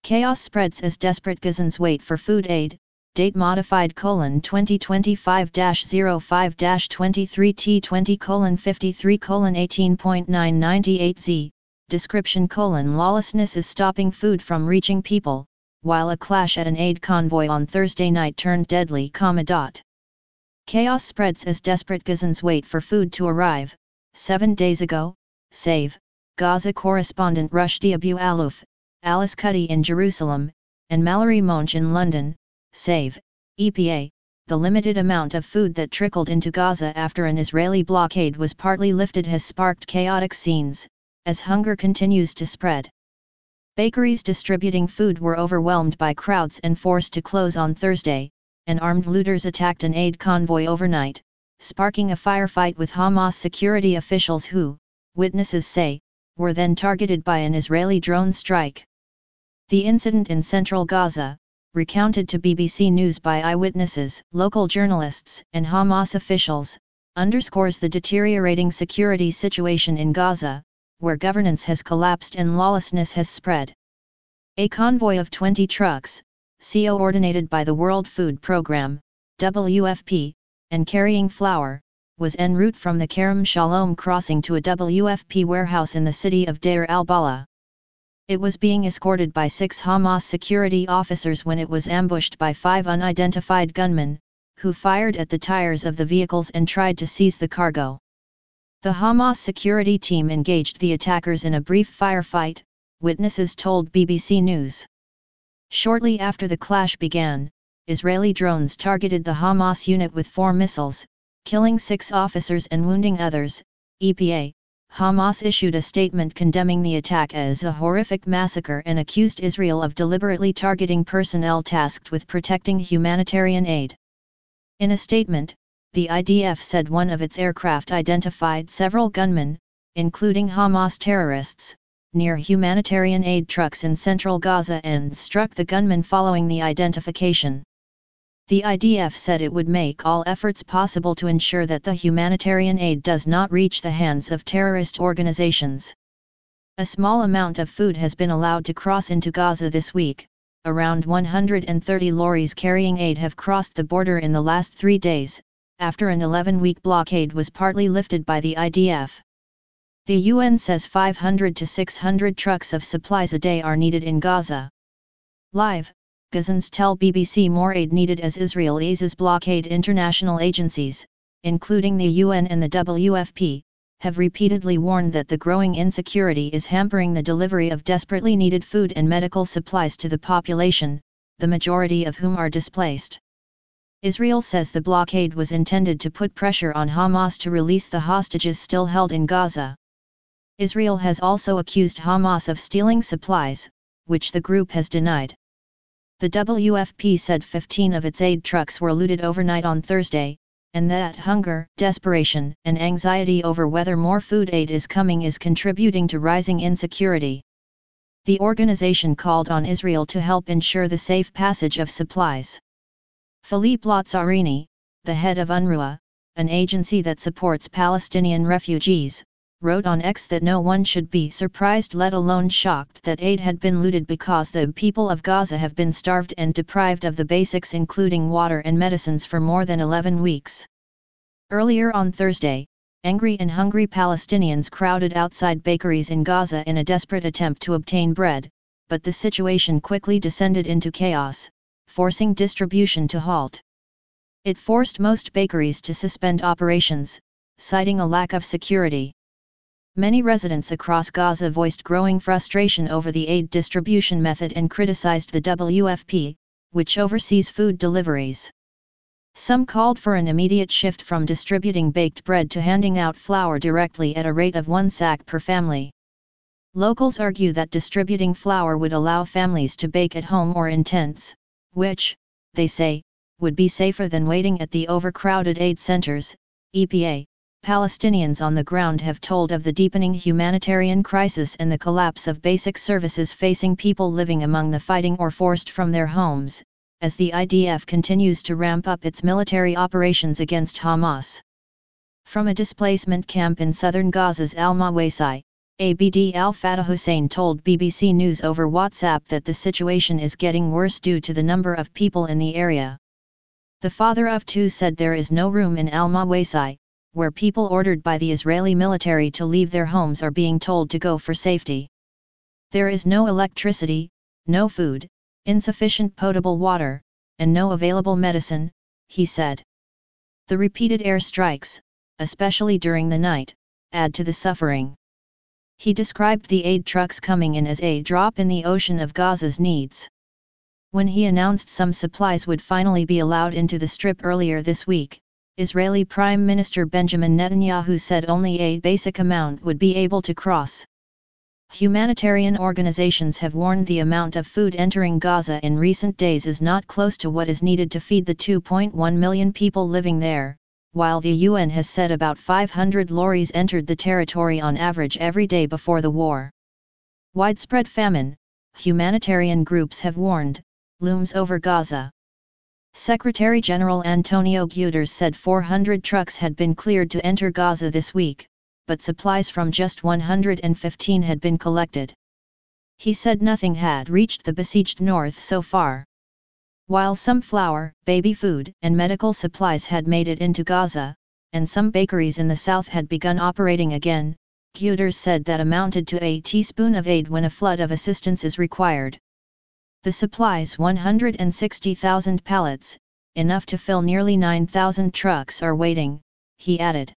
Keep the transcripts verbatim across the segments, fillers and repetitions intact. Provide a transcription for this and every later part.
Chaos spreads as desperate Gazans wait for food aid. Date modified colon twenty twenty-five dash oh five dash twenty-three T twenty colon fifty-three colon eighteen point nine ninety-eight Z. Description colon lawlessness is stopping food from reaching people, while a clash at an aid convoy on Thursday night turned deadly, comma dot. Chaos spreads as desperate Gazans wait for food to arrive. Seven days ago, Save, Gaza correspondent Rushdie Abu Alouf, Alice Cuddy in Jerusalem, and Mallory Monch in London, Save, E P A, the limited amount of food that trickled into Gaza after an Israeli blockade was partly lifted has sparked chaotic scenes, as hunger continues to spread. Bakeries distributing food were overwhelmed by crowds and forced to close on Thursday, and armed looters attacked an aid convoy overnight, sparking a firefight with Hamas security officials who, witnesses say, were then targeted by an Israeli drone strike. The incident in central Gaza, recounted to B B C News by eyewitnesses, local journalists, and Hamas officials, underscores the deteriorating security situation in Gaza, where governance has collapsed and lawlessness has spread. A convoy of twenty trucks, coordinated by the World Food Programme, W F P, and carrying flour, was en route from the Kerem Shalom crossing to a W F P warehouse in the city of Deir al-Balah. It was being escorted by six Hamas security officers when it was ambushed by five unidentified gunmen, who fired at the tires of the vehicles and tried to seize the cargo. The Hamas security team engaged the attackers in a brief firefight, witnesses told B B C News. Shortly after the clash began, Israeli drones targeted the Hamas unit with four missiles, killing six officers and wounding others. E P A, Hamas issued a statement condemning the attack as a horrific massacre and accused Israel of deliberately targeting personnel tasked with protecting humanitarian aid. In a statement, the I D F said one of its aircraft identified several gunmen, including Hamas terrorists, near humanitarian aid trucks in central Gaza and struck the gunmen following the identification. The I D F said it would make all efforts possible to ensure that the humanitarian aid does not reach the hands of terrorist organizations. A small amount of food has been allowed to cross into Gaza this week. Around one hundred thirty lorries carrying aid have crossed the border in the last three days, after an eleven-week blockade was partly lifted by the I D F. The U N says five hundred to six hundred trucks of supplies a day are needed in Gaza. Live, Gazans tell B B C more aid needed as Israel eases blockade. International agencies, including the U N and the W F P, have repeatedly warned that the growing insecurity is hampering the delivery of desperately needed food and medical supplies to the population, the majority of whom are displaced. Israel says the blockade was intended to put pressure on Hamas to release the hostages still held in Gaza. Israel has also accused Hamas of stealing supplies, which the group has denied. The W F P said fifteen of its aid trucks were looted overnight on Thursday, and that hunger, desperation, and anxiety over whether more food aid is coming is contributing to rising insecurity. The organization called on Israel to help ensure the safe passage of supplies. Philippe Lazzarini, the head of UNRWA, an agency that supports Palestinian refugees, wrote on X that no one should be surprised, let alone shocked, that aid had been looted because the people of Gaza have been starved and deprived of the basics including water and medicines for more than eleven weeks. Earlier on Thursday, angry and hungry Palestinians crowded outside bakeries in Gaza in a desperate attempt to obtain bread, but the situation quickly descended into chaos, forcing distribution to halt. It forced most bakeries to suspend operations, citing a lack of security. Many residents across Gaza voiced growing frustration over the aid distribution method and criticized the W F P, which oversees food deliveries. Some called for an immediate shift from distributing baked bread to handing out flour directly at a rate of one sack per family. Locals argue that distributing flour would allow families to bake at home or in tents, which, they say, would be safer than waiting at the overcrowded aid centers. E P A, Palestinians on the ground have told of the deepening humanitarian crisis and the collapse of basic services facing people living among the fighting or forced from their homes, as the I D F continues to ramp up its military operations against Hamas. From a displacement camp in southern Gaza's Al-Mawasai, Abd al-Fattah Hussein told B B C News over WhatsApp that the situation is getting worse due to the number of people in the area. The father of two said there is no room in Al-Mawasi, where people ordered by the Israeli military to leave their homes are being told to go for safety. There is no electricity, no food, insufficient potable water, and no available medicine, he said. The repeated air strikes, especially during the night, add to the suffering. He described the aid trucks coming in as a drop in the ocean of Gaza's needs. When he announced some supplies would finally be allowed into the Strip earlier this week, Israeli Prime Minister Benjamin Netanyahu said only a basic amount would be able to cross. Humanitarian organizations have warned the amount of food entering Gaza in recent days is not close to what is needed to feed the two point one million people living there, while the U N has said about five hundred lorries entered the territory on average every day before the war. Widespread famine, humanitarian groups have warned, looms over Gaza. Secretary General Antonio Guterres said four hundred trucks had been cleared to enter Gaza this week, but supplies from just one hundred fifteen had been collected. He said nothing had reached the besieged north so far. While some flour, baby food, and medical supplies had made it into Gaza, and some bakeries in the south had begun operating again, Guterres said that amounted to a teaspoon of aid when a flood of assistance is required. The supplies, one hundred sixty thousand pallets, enough to fill nearly nine thousand trucks, are waiting, he added.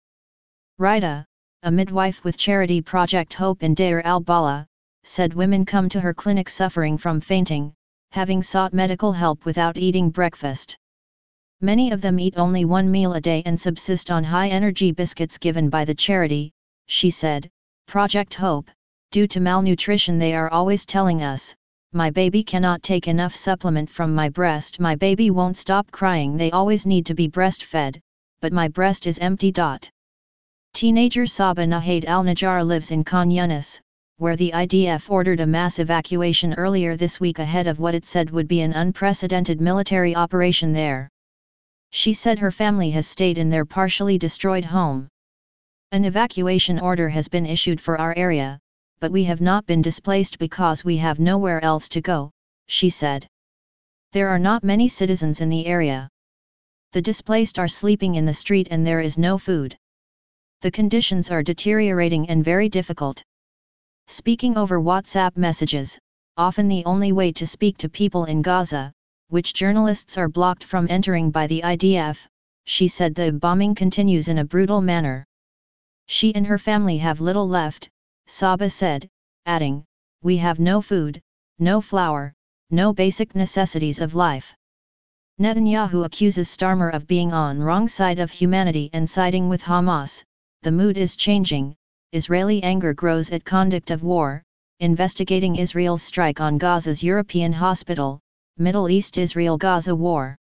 Rita, a midwife with charity Project Hope in Deir al-Balah, said women come to her clinic suffering from fainting, having sought medical help without eating breakfast. Many of them eat only one meal a day and subsist on high-energy biscuits given by the charity, she said. Project Hope, due to malnutrition they are always telling us, my baby cannot take enough supplement from my breast, my baby won't stop crying, they always need to be breastfed, but my breast is empty. Teenager Saba Nahid al-Najjar lives in Khan Yunis, where the I D F ordered a mass evacuation earlier this week ahead of what it said would be an unprecedented military operation there. She said her family has stayed in their partially destroyed home. An evacuation order has been issued for our area, but we have not been displaced because we have nowhere else to go, she said. There are not many citizens in the area. The displaced are sleeping in the street and there is no food. The conditions are deteriorating and very difficult. Speaking over WhatsApp messages, often the only way to speak to people in Gaza, which journalists are blocked from entering by the I D F, she said the bombing continues in a brutal manner. She and her family have little left, Saba said, adding, we have no food, no flour, no basic necessities of life. Netanyahu accuses Starmer of being on wrong side of humanity and siding with Hamas. The mood is changing, Israeli anger grows at conduct of war, investigating Israel's strike on Gaza's European hospital, Middle East Israel-Gaza war.